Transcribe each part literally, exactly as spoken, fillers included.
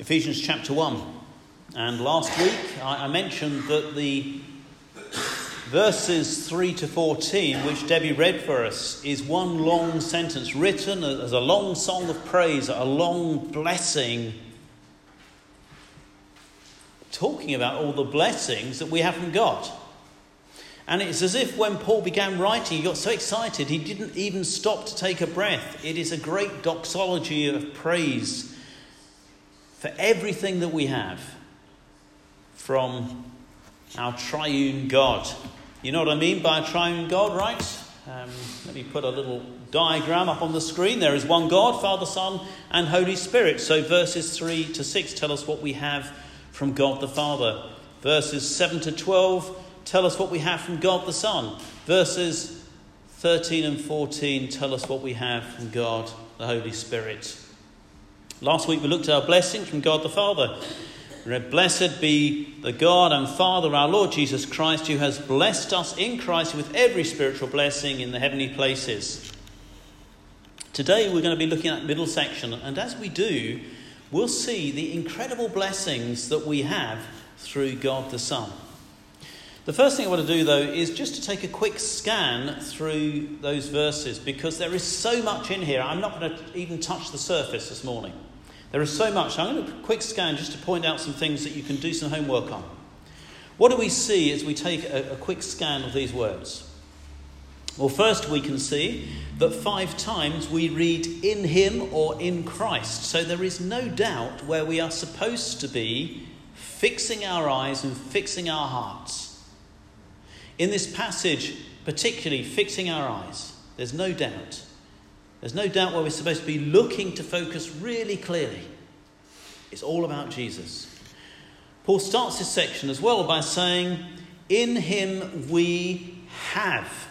Ephesians chapter one. And last week I, I mentioned that the verses three to fourteen, which Debbie read for us, is one long sentence written as a long song of praise, a long blessing, talking about all the blessings that we have from God. And it's as if when Paul began writing, he got so excited he didn't even stop to take a breath. It is a great doxology of praise for everything that we have from our triune God. You know what I mean by a triune God, right? Um, let me put a little diagram up on the screen. There is one God, Father, Son, and Holy Spirit. So verses three to six tell us what we have from God the Father. Verses seven to twelve tell us what we have from God the Son. Verses thirteen and fourteen tell us what we have from God the Holy Spirit. Last week we looked at our blessings from God the Father. We read, "Blessed be the God and Father of our Lord Jesus Christ, who has blessed us in Christ with every spiritual blessing in the heavenly places." Today we're going to be looking at the middle section, and as we do, we'll see the incredible blessings that we have through God the Son. The first thing I want to do, though, is just to take a quick scan through those verses, because there is so much in here. I'm not going to even touch the surface this morning. There is so much. I'm going to do a quick scan just to point out some things that you can do some homework on. What do we see as we take a, a quick scan of these words? Well, first we can see that five times we read "in him" or "in Christ." So there is no doubt where we are supposed to be fixing our eyes and fixing our hearts. In this passage, particularly fixing our eyes, there's no doubt. There's no doubt where we're supposed to be looking to focus really clearly. It's all about Jesus. Paul starts this section as well by saying, "In him we have."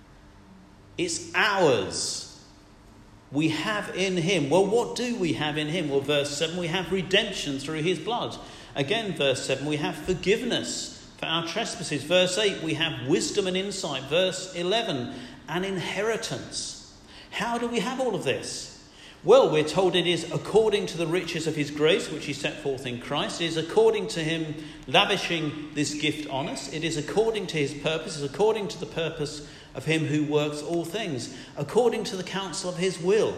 It's ours. We have in him. Well, what do we have in him? Well, verse seven, we have redemption through his blood. Again, verse seven, we have forgiveness for our trespasses. Verse eight, we have wisdom and insight. Verse eleven, an inheritance. How do we have all of this? Well, we're told it is according to the riches of his grace, which he set forth in Christ. It is according to him lavishing this gift on us. It is according to his purpose. It is according to the purpose of him who works all things, according to the counsel of his will.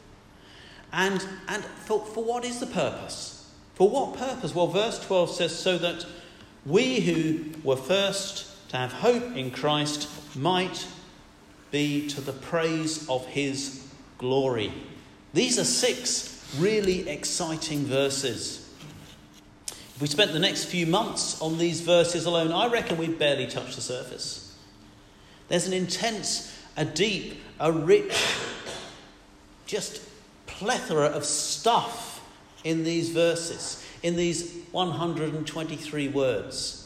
And, and for, for what is the purpose? For what purpose? Well, verse twelve says, so that we who were first to have hope in Christ might be to the praise of his glory. These are six really exciting verses. If we spent the next few months on these verses alone, I reckon we'd barely touch the surface. There's an intense, a deep, a rich, just plethora of stuff in these verses, in these one hundred twenty-three words.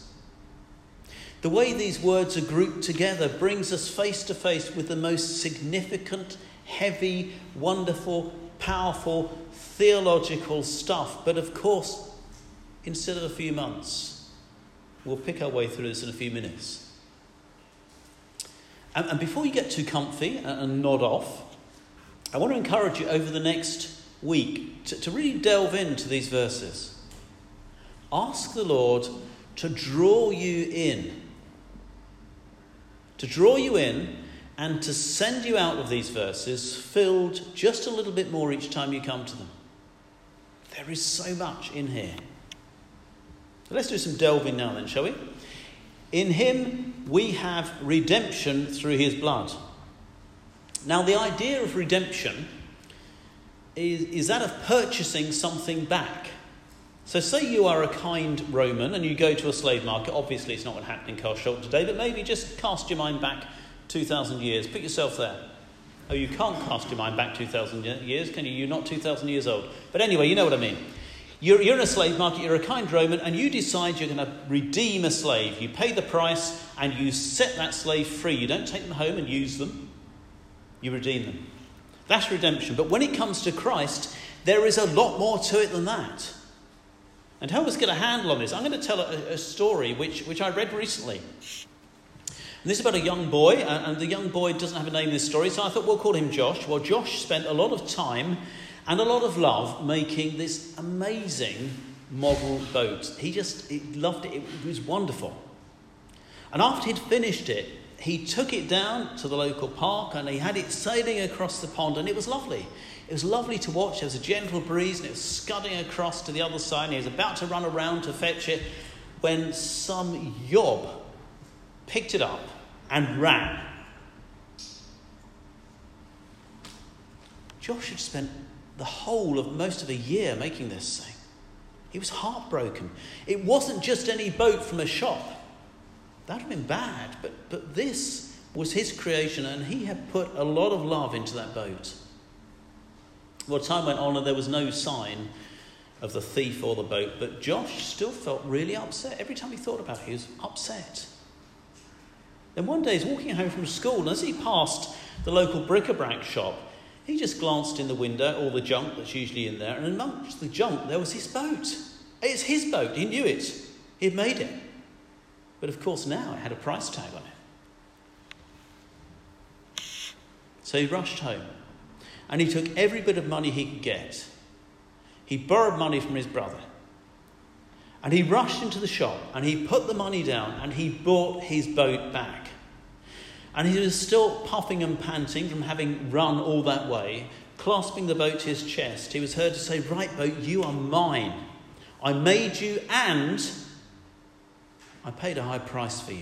The way these words are grouped together brings us face to face with the most significant, heavy, wonderful, powerful, theological stuff. But of course, instead of a few months, we'll pick our way through this in a few minutes. And, and before you get too comfy and, and nod off, I want to encourage you over the next week to, to really delve into these verses. Ask the Lord to draw you in. To draw you in and to send you out of these verses filled just a little bit more each time you come to them. There is so much in here. So let's do some delving now then, shall we? In him we have redemption through his blood. Now the idea of redemption is, is that of purchasing something back. So say you are a kind Roman and you go to a slave market. Obviously it's not going to happen in Carsholt today, but maybe just cast your mind back two thousand years. Put yourself there. Oh, you can't cast your mind back two thousand years, can you? You're not two thousand years old. But anyway, you know what I mean. You're, you're in a slave market, you're a kind Roman, and you decide you're going to redeem a slave. You pay the price and you set that slave free. You don't take them home and use them. You redeem them. That's redemption. But when it comes to Christ, there is a lot more to it than that. And how let's get a handle on this, I'm going to tell a, a story which, which I read recently. And this is about a young boy, and the young boy doesn't have a name in this story, so I thought we'll call him Josh. Well, Josh spent a lot of time and a lot of love making this amazing model boat. He just he loved it. It was wonderful. And after he'd finished it, he took it down to the local park and he had it sailing across the pond, and it was lovely. It was lovely to watch. There was a gentle breeze and it was scudding across to the other side, and he was about to run around to fetch it when some yob picked it up and ran. Josh had spent the whole of most of a year making this thing. He was heartbroken. It wasn't just any boat from a shop. That would have been bad, but, but this was his creation, and he had put a lot of love into that boat. Well, time went on and there was no sign of the thief or the boat, but Josh still felt really upset. Every time he thought about it, he was upset. Then one day he's walking home from school, and as he passed the local bric-a-brac shop, he just glanced in the window, all the junk that's usually in there, and amongst the junk there was his boat. It's his boat, he knew it. He had made it. But of course now it had a price tag on it. So he rushed home, and he took every bit of money he could get. He borrowed money from his brother, and he rushed into the shop, and he put the money down, and he bought his boat back. And he was still puffing and panting from having run all that way, clasping the boat to his chest. He was heard to say, "Right, boat, you are mine. I made you, and I paid a high price for you."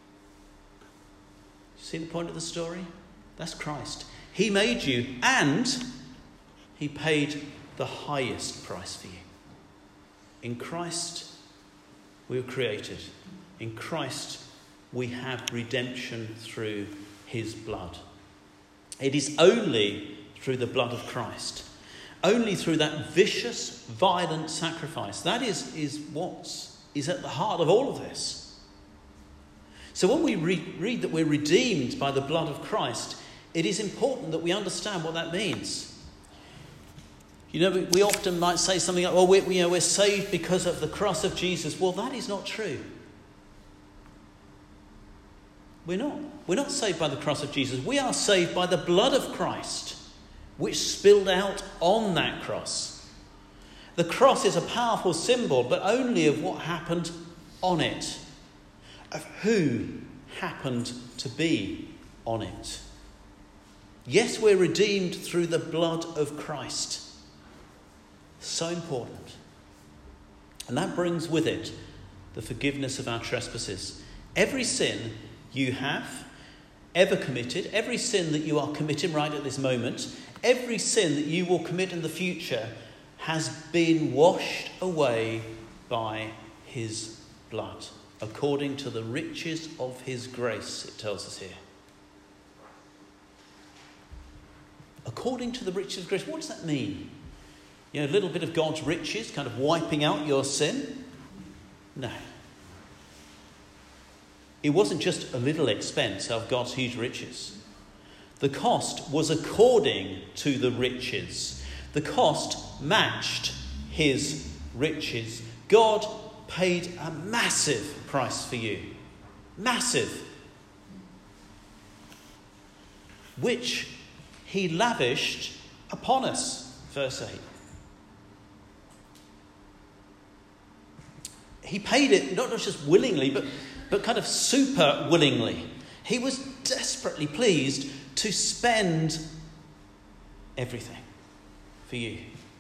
See the point of the story? That's Christ. He made you, and he paid the highest price for you. In Christ, we were created. In Christ, we have redemption through his blood. It is only through the blood of Christ, only through that vicious, violent sacrifice. That is, is what is at the heart of all of this. So when we re- read that we're redeemed by the blood of Christ, it is important that we understand what that means. You know, we, we often might say something like, well, we, we, you know, we're saved because of the cross of Jesus. Well, that is not true. We're not. We're not saved by the cross of Jesus. We are saved by the blood of Christ, which spilled out on that cross. The cross is a powerful symbol, but only of what happened on it, of who happened to be on it. Yes, we're redeemed through the blood of Christ. So important. And that brings with it the forgiveness of our trespasses. Every sin you have ever committed, every sin that you are committing right at this moment, every sin that you will commit in the future has been washed away by his blood, according to the riches of his grace, it tells us here. According to the riches of grace. What does that mean? You know, a little bit of God's riches kind of wiping out your sin? No. It wasn't just a little expense of God's huge riches. The cost was according to the riches. The cost matched his riches. God paid a massive price for you. Massive. Which he lavished upon us. Verse eight. He paid it not just willingly, but but kind of super willingly. He was desperately pleased to spend everything for you.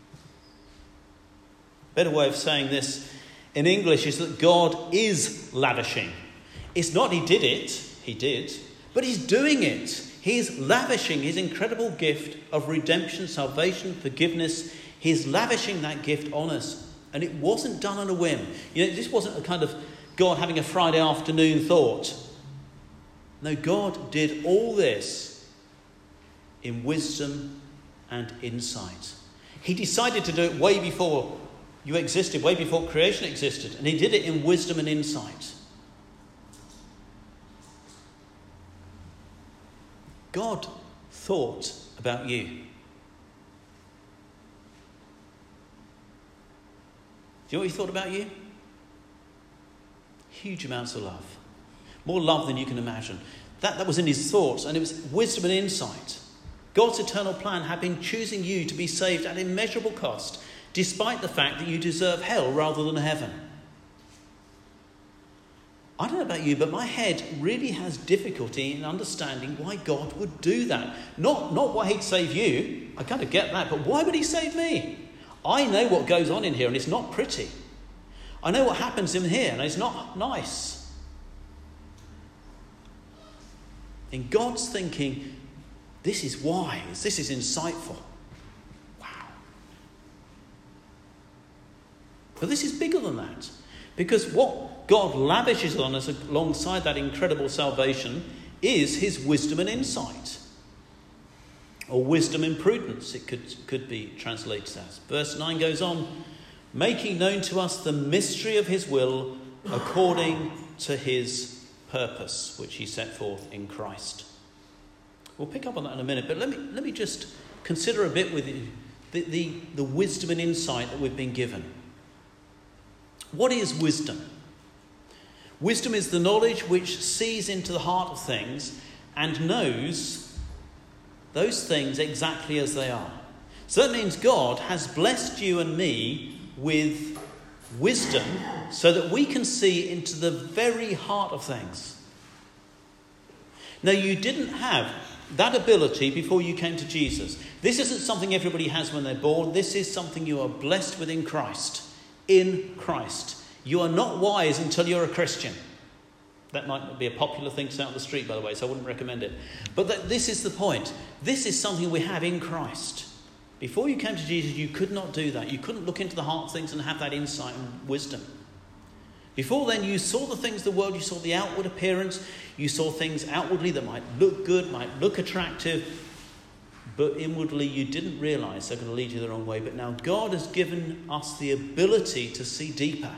Better way of saying this in English is that God is lavishing. It's not he did it, he did, but he's doing it. He's lavishing his incredible gift of redemption, salvation, forgiveness. He's lavishing that gift on us. And it wasn't done on a whim. You know, this wasn't a kind of God having a Friday afternoon thought. No, God did all this in wisdom and insight. He decided to do it way before you existed, way before creation existed. And he did it in wisdom and insight. God thought about you. Do you know what he thought about you? Huge amounts of love. More love than you can imagine. That, that was in his thoughts, and it was wisdom and insight. God's eternal plan had been choosing you to be saved at immeasurable cost, despite the fact that you deserve hell rather than heaven. I don't know about you, but my head really has difficulty in understanding why God would do that. Not, not why he'd save you. I kind of get that, but why would he save me? I know what goes on in here, and it's not pretty. I know what happens in here, and it's not nice. In God's thinking, this is wise, this is insightful. Wow. But this is bigger than that. Because what God lavishes on us alongside that incredible salvation is his wisdom and insight. Or wisdom and prudence, it could, could be translated as. Verse nine goes on, making known to us the mystery of his will according to his purpose, which he set forth in Christ. We'll pick up on that in a minute, but let me let me just consider a bit with you the, the, the wisdom and insight that we've been given. What is wisdom? Wisdom is the knowledge which sees into the heart of things and knows those things exactly as they are. So that means God has blessed you and me with wisdom so that we can see into the very heart of things. Now, you didn't have that ability before you came to Jesus. This isn't something everybody has when they're born. This is something you are blessed with in Christ. In Christ. You are not wise until you're a Christian. That might not be a popular thing to say on the street, by the way, so I wouldn't recommend it. But that, this is the point. This is something we have in Christ. Before you came to Jesus, you could not do that. You couldn't look into the heart of things and have that insight and wisdom. Before then, you saw the things of the world. You saw the outward appearance. You saw things outwardly that might look good, might look attractive. But inwardly, you didn't realise they're going to lead you the wrong way. But now God has given us the ability to see deeper.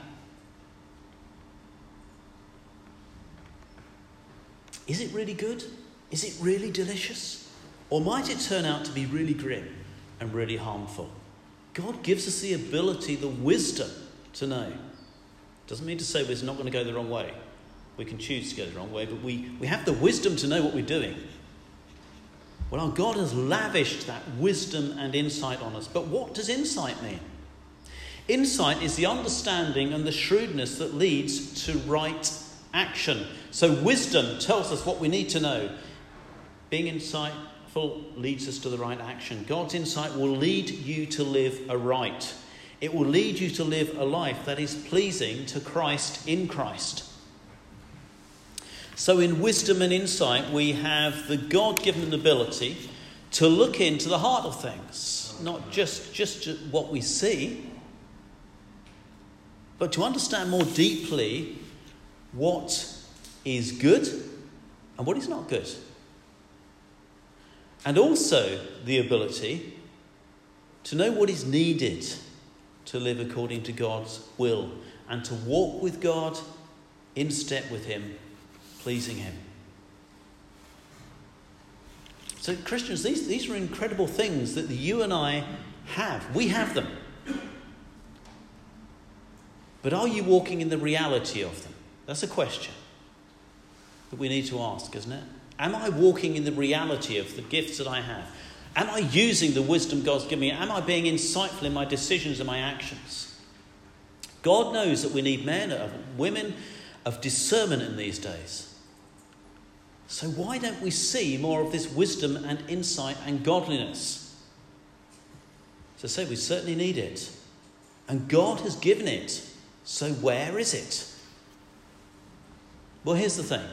Is it really good? Is it really delicious? Or might it turn out to be really grim and really harmful? God gives us the ability, the wisdom to know. Doesn't mean to say we're not going to go the wrong way. We can choose to go the wrong way, but we, we have the wisdom to know what we're doing. Well, our God has lavished that wisdom and insight on us. But what does insight mean? Insight is the understanding and the shrewdness that leads to right action. So wisdom tells us what we need to know. Being insightful leads us to the right action. God's insight will lead you to live aright. It will lead you to live a life that is pleasing to Christ in Christ. So in wisdom and insight, we have the God-given ability to look into the heart of things. Not just, just what we see, but to understand more deeply what is good and what is not good. And also the ability to know what is needed to live according to God's will and to walk with God in step with him, pleasing him. So Christians, these, these are incredible things that you and I have. We have them. But are you walking in the reality of them? That's a question that we need to ask, isn't it? Am I walking in the reality of the gifts that I have? Am I using the wisdom God's given me? Am I being insightful in my decisions and my actions? God knows that we need men and women of discernment in these days. So why don't we see more of this wisdom and insight and godliness? So say we certainly need it. And God has given it. So where is it? Well, here's the thing.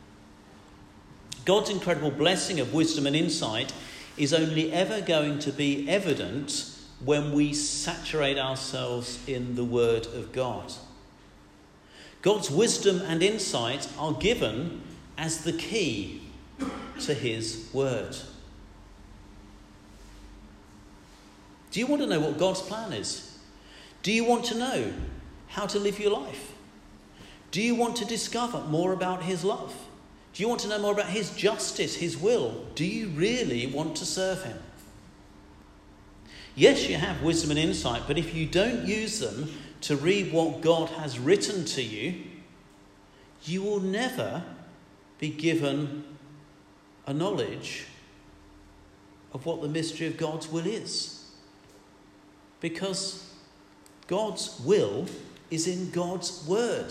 God's incredible blessing of wisdom and insight is only ever going to be evident when we saturate ourselves in the Word of God. God's wisdom and insight are given as the key to his Word. Do you want to know what God's plan is? Do you want to know how to live your life? Do you want to discover more about his love? Do you want to know more about his justice, his will? Do you really want to serve him? Yes, you have wisdom and insight, but if you don't use them to read what God has written to you, you will never be given a knowledge of what the mystery of God's will is. Because God's will is in God's word.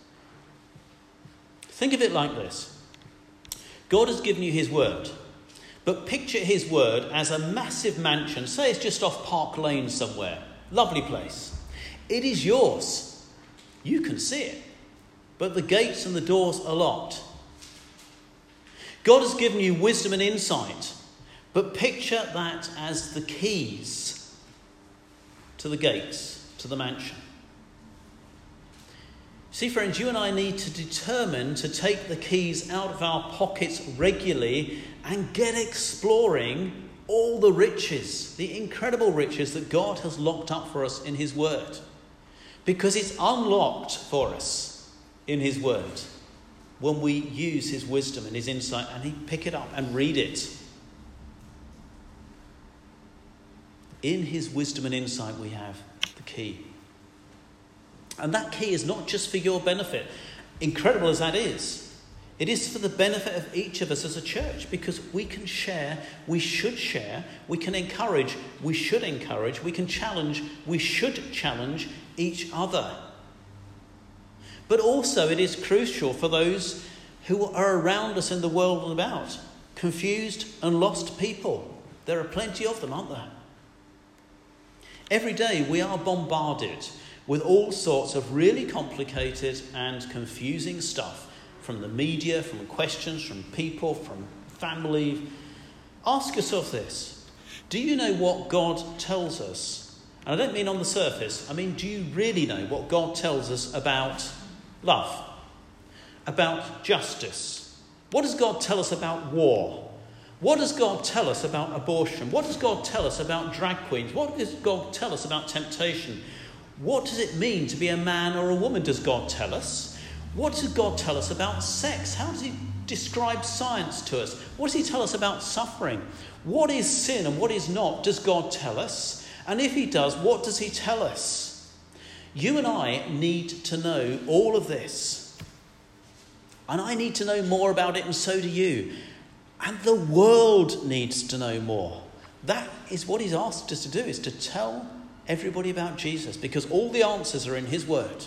Think of it like this. God has given you his word, but picture his word as a massive mansion. Say it's just off Park Lane somewhere. Lovely place. It is yours. You can see it, but the gates and the doors are locked. God has given you wisdom and insight, but picture that as the keys to the gates, to the mansion. See, friends, you and I need to determine to take the keys out of our pockets regularly and get exploring all the riches, the incredible riches that God has locked up for us in his word. Because it's unlocked for us in his word when we use his wisdom and his insight and he pick it up and read it. In his wisdom and insight we have the key. And that key is not just for your benefit, incredible as that is. It is for the benefit of each of us as a church, because we can share, we should share, we can encourage, we should encourage, we can challenge, we should challenge each other. But also it is crucial for those who are around us in the world and about, confused and lost people. There are plenty of them, aren't there? Every day we are bombarded with all sorts of really complicated and confusing stuff from the media, from questions, from people, from family. Ask yourself this. Do you know what God tells us? And I don't mean on the surface. I mean, do you really know what God tells us about love? About justice? What does God tell us about war? What does God tell us about abortion? What does God tell us about drag queens? What does God tell us about temptation? What does it mean to be a man or a woman, does God tell us? What does God tell us about sex? How does he describe science to us? What does he tell us about suffering? What is sin and what is not, does God tell us? And if he does, what does he tell us? You and I need to know all of this. And I need to know more about it, and so do you. And the world needs to know more. That is what he's asked us to do, is to tell everybody about Jesus, because all the answers are in his word.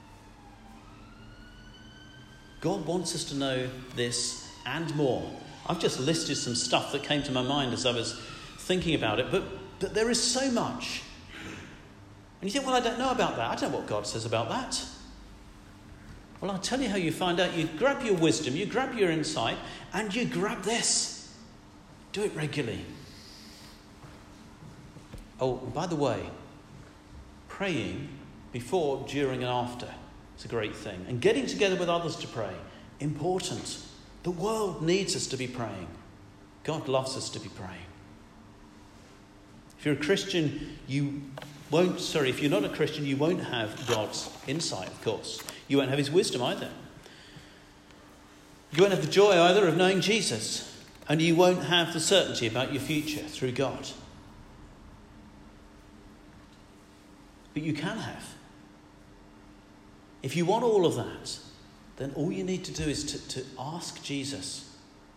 God wants us to know this and more. I've just listed some stuff that came to my mind as I was thinking about it, but, but there is so much. And you think, well, I don't know about that. I don't know what God says about that. Well, I'll tell you how you find out. You grab your wisdom, you grab your insight, and you grab this. Do it regularly. Oh, by the way, praying before, during and after is a great thing. And getting together with others to pray, important. The world needs us to be praying. God loves us to be praying. If you're a Christian, you won't, sorry, if you're not a Christian, you won't have God's insight, of course. You won't have his wisdom either. You won't have the joy either of knowing Jesus. And you won't have the certainty about your future through God. But you can have. If you want all of that, then all you need to do is to, to ask Jesus.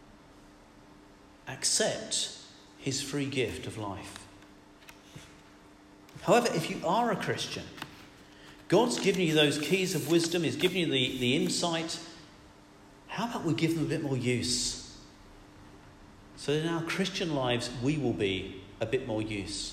Accept his free gift of life. However, if you are a Christian, God's given you those keys of wisdom, he's given you the, the insight. How about we give them a bit more use? So in our Christian lives, we will be a bit more use.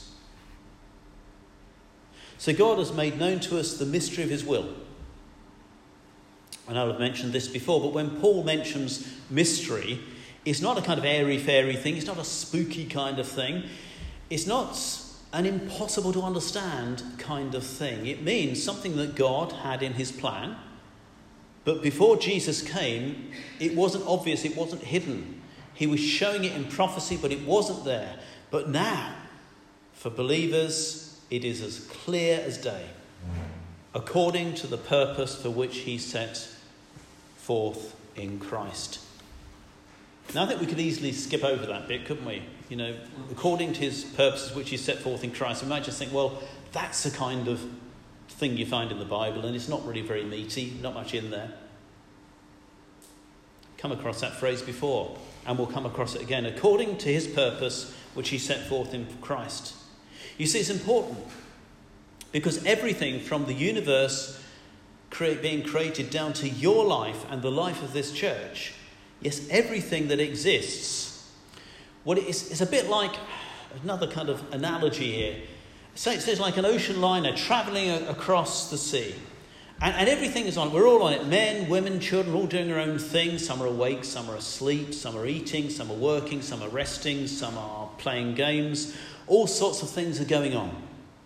So God has made known to us the mystery of his will. And I'll have mentioned this before, but when Paul mentions mystery, it's not a kind of airy-fairy thing. It's not a spooky kind of thing. It's not an impossible to understand kind of thing. It means something that God had in his plan. But before Jesus came, it wasn't obvious, it wasn't hidden. He was showing it in prophecy, but it wasn't there. But now, for believers, it is as clear as day, according to the purpose for which he set forth in Christ. Now I think we could easily skip over that bit, couldn't we? You know, according to his purposes which he set forth in Christ. We might just think, well, that's a kind of thing you find in the Bible, and it's not really very meaty, not much in there. come across that phrase before, and we'll come across it again. According to his purpose, which he set forth in Christ. You see, it's important because everything from the universe create, being created down to your life and the life of this church, yes, everything that exists, well, it's, it's a bit like another kind of analogy here. So it's, it's like an ocean liner travelling a, across the sea. And, and everything is on. We're all on it. Men, women, children, all doing their own thing. Some are awake, some are asleep, some are eating, some are working, some are resting, some are playing games. All sorts of things are going on.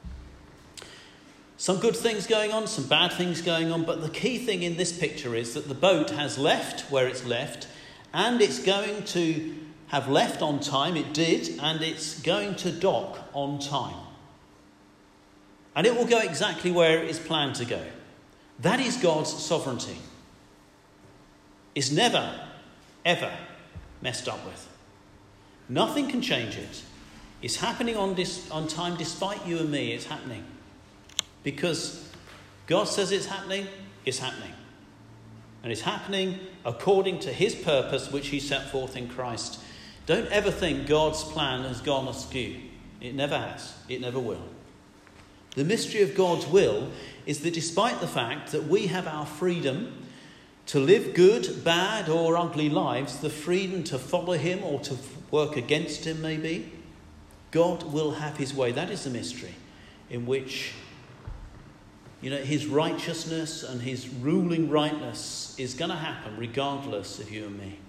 Some good things going on, some bad things going on. But the key thing in this picture is that the boat has left where it's left, and it's going to have left on time. It did, and it's going to dock on time. And it will go exactly where it is planned to go. That is God's sovereignty. It's never, ever messed up with. Nothing can change it. It's happening on, dis- on time despite you and me. It's happening. Because God says it's happening, it's happening. And it's happening according to his purpose, which he set forth in Christ. Don't ever think God's plan has gone askew. It never has. It never will. The mystery of God's will is that despite the fact that we have our freedom to live good, bad or ugly lives, the freedom to follow him or to work against him maybe, God will have his way. That is the mystery in which, you know, his righteousness and his ruling rightness is going to happen regardless of you and me.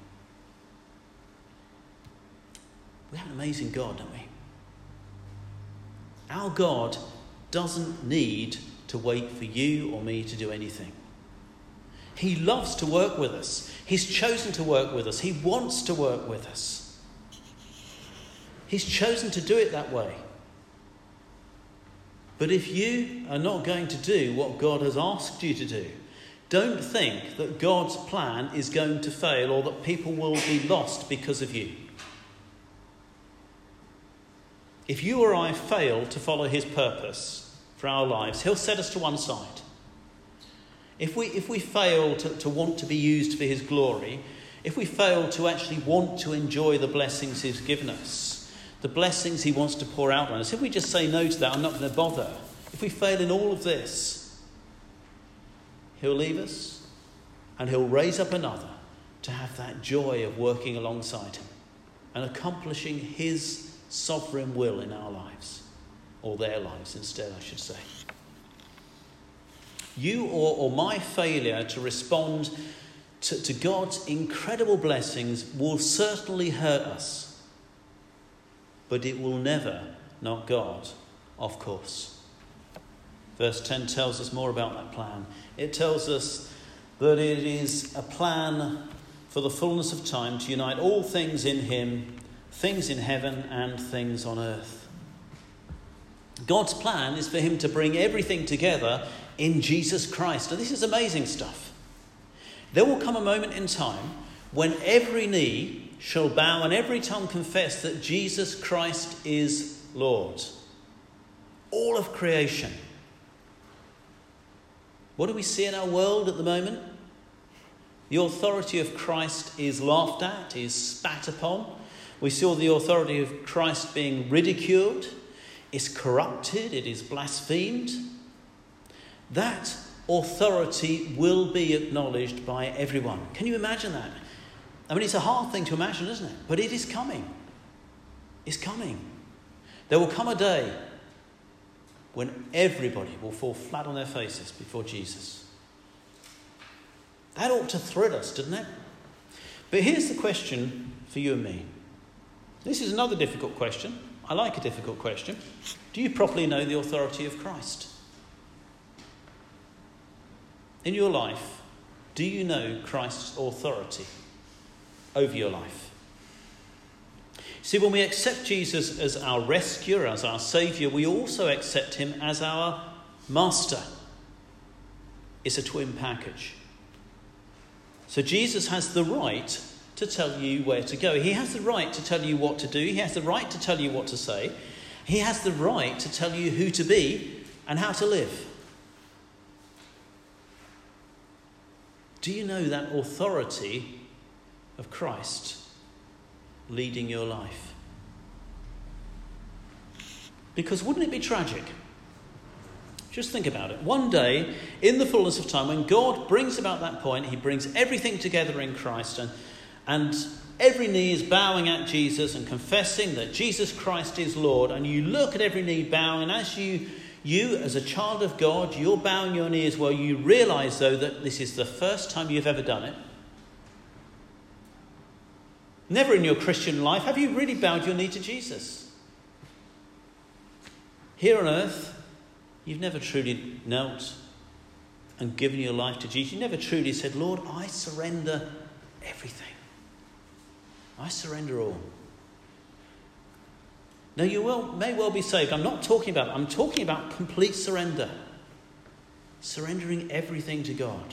We have an amazing God, don't we? Our God doesn't need to wait for you or me to do anything. He loves to work with us. He's chosen to work with us. He wants to work with us. He's chosen to do it that way. But if you are not going to do what God has asked you to do, don't think that God's plan is going to fail or that people will be lost because of you. If you or I fail to follow his purpose for our lives, he'll set us to one side. If we if we fail to, to want to be used for his glory, if we fail to actually want to enjoy the blessings he's given us, the blessings he wants to pour out on us, if we just say no to that, I'm not going to bother. If we fail in all of this, he'll leave us and he'll raise up another to have that joy of working alongside him and accomplishing his sovereign will in our lives, or their lives instead, I should say. You or, or my failure to respond to, to God's incredible blessings will certainly hurt us, but it will never knock God off course. Verse ten tells us more about that plan. It tells us that it is a plan for the fullness of time to unite all things in him, things in heaven and things on earth. God's plan is for him to bring everything together in Jesus Christ. And this is amazing stuff. There will come a moment in time when every knee shall bow and every tongue confess that Jesus Christ is Lord. All of creation. What do we see in our world at the moment? The authority of Christ is laughed at, is spat upon. We saw the authority of Christ being ridiculed, is corrupted, it is blasphemed. That authority will be acknowledged by everyone. Can you imagine that? I mean, it's a hard thing to imagine, isn't it? But it is coming. It's coming. There will come a day when everybody will fall flat on their faces before Jesus. That ought to thrill us, doesn't it? But here's the question for you and me. This is another difficult question. I like a difficult question. Do you properly know the authority of Christ? In your life, do you know Christ's authority over your life? See, when we accept Jesus as our rescuer, as our saviour, we also accept him as our master. It's a twin package. So Jesus has the right to tell you where to go. He has the right to tell you what to do. He has the right to tell you what to say. He has the right to tell you who to be and how to live. Do you know that authority of Christ leading your life? Because wouldn't it be tragic? Just think about it. One day, in the fullness of time, when God brings about that point, he brings everything together in Christ, and, and every knee is bowing at Jesus and confessing that Jesus Christ is Lord, and you look at every knee bowing, and as you, you as a child of God, you're bowing your knee as well, you realise, though, that this is the first time you've ever done it. Never in your Christian life have you really bowed your knee to Jesus. Here on earth, you've never truly knelt and given your life to Jesus. You never truly said, Lord, I surrender everything. I surrender all. Now, you will, may well be saved. I'm not talking about, I'm talking about complete surrender. Surrendering everything to God.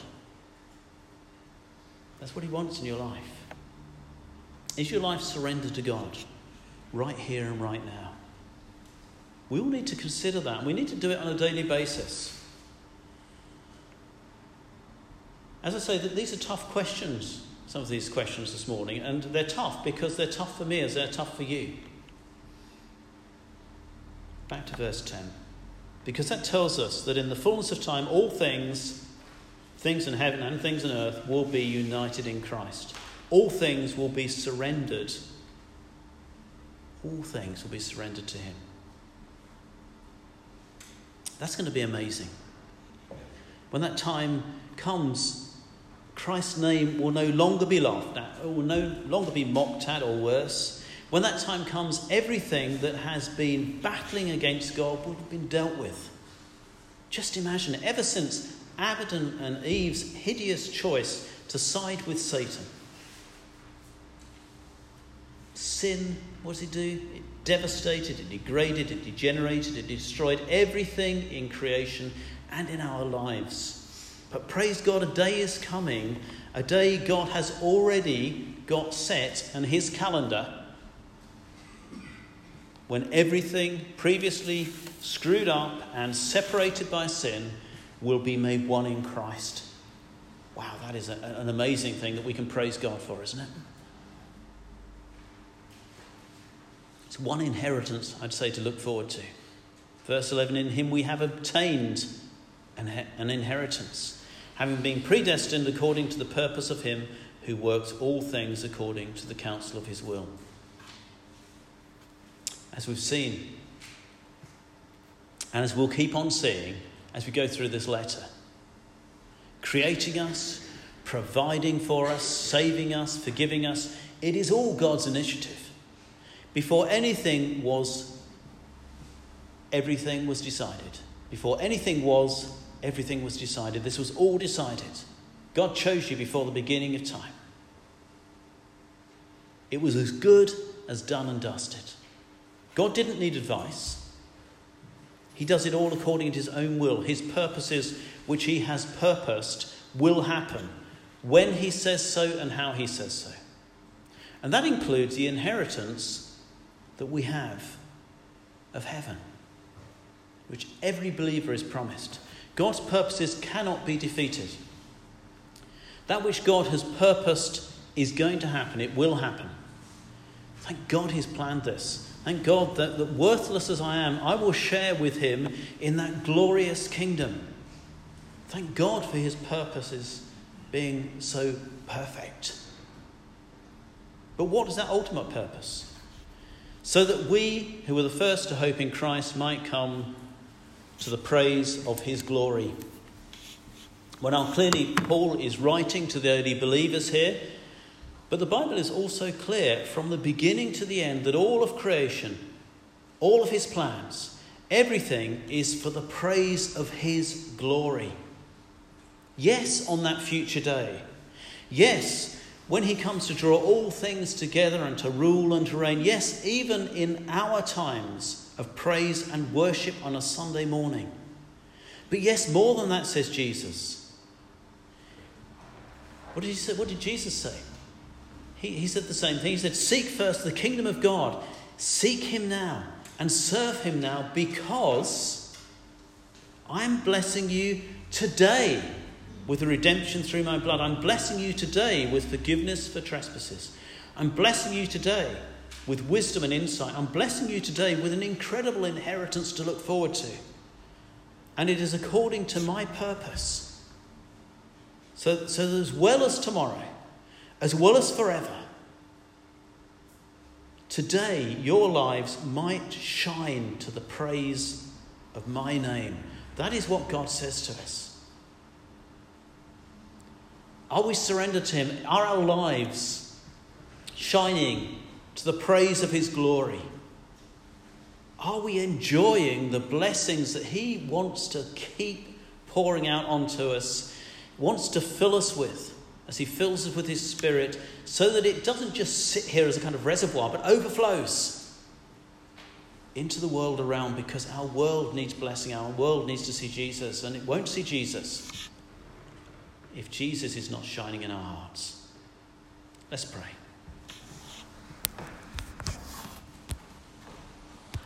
That's what he wants in your life. Is your life surrendered to God right here and right now? We all need to consider that. We need to do it on a daily basis. As I say, that these are tough questions, some of these questions this morning, and they're tough because they're tough for me as they're tough for you. Back to verse ten. Because that tells us that in the fullness of time, all things, things in heaven and things on earth, will be united in Christ. All things will be surrendered. All things will be surrendered to him. That's going to be amazing. When that time comes, Christ's name will no longer be laughed at. It will no longer be mocked at or worse. When that time comes, everything that has been battling against God will have been dealt with. Just imagine it. Ever since Adam and Eve's hideous choice to side with Satan, sin, what does it do? It devastated, it degraded, it degenerated, it destroyed everything in creation and in our lives. But praise God, a day is coming, a day God has already got set in his calendar, when everything previously screwed up and separated by sin will be made one in Christ. Wow, that is a, an amazing thing that we can praise God for, isn't it? It's one inheritance, I'd say, to look forward to. Verse eleven, in him we have obtained an, an inheritance, having been predestined according to the purpose of him who works all things according to the counsel of his will. As we've seen, and as we'll keep on seeing as we go through this letter, creating us, providing for us, saving us, forgiving us, it is all God's initiative. Before anything was, everything was decided. Before anything was, everything was decided. This was all decided. God chose you before the beginning of time. It was as good as done and dusted. God didn't need advice. He does it all according to his own will. His purposes, which he has purposed, will happen when he says so and how he says so. And that includes the inheritance that we have of heaven, which every believer is promised. God's purposes cannot be defeated. That which God has purposed is going to happen. It will happen. Thank God he's planned this. Thank God that, that worthless as I am, I will share with him in that glorious kingdom. Thank God for his purposes being so perfect. But what is that ultimate purpose? So that we, who were the first to hope in Christ, might come to the praise of his glory. Well, now clearly Paul is writing to the early believers here, but the Bible is also clear from the beginning to the end that all of creation, all of his plans, everything is for the praise of his glory. Yes, on that future day. Yes, when he comes to draw all things together and to rule and to reign. Yes, even in our times of praise and worship on a Sunday morning. But yes, more than that, says Jesus. What did he say? What did Jesus say? He, he said the same thing. He said, seek first the kingdom of God. Seek him now and serve him now, because I'm blessing you today. with the redemption through my blood. I'm blessing you today with forgiveness for trespasses. I'm blessing you today with wisdom and insight. I'm blessing you today with an incredible inheritance to look forward to. And it is according to my purpose. So, so that as well as tomorrow, as well as forever, today your lives might shine to the praise of my name. That is what God says to us. Are we surrendered to him? Are our lives shining to the praise of his glory? Are we enjoying the blessings that he wants to keep pouring out onto us, wants to fill us with, as he fills us with his Spirit, so that it doesn't just sit here as a kind of reservoir, but overflows into the world around, because our world needs blessing, our world needs to see Jesus, and it won't see Jesus if Jesus is not shining in our hearts. Let's pray.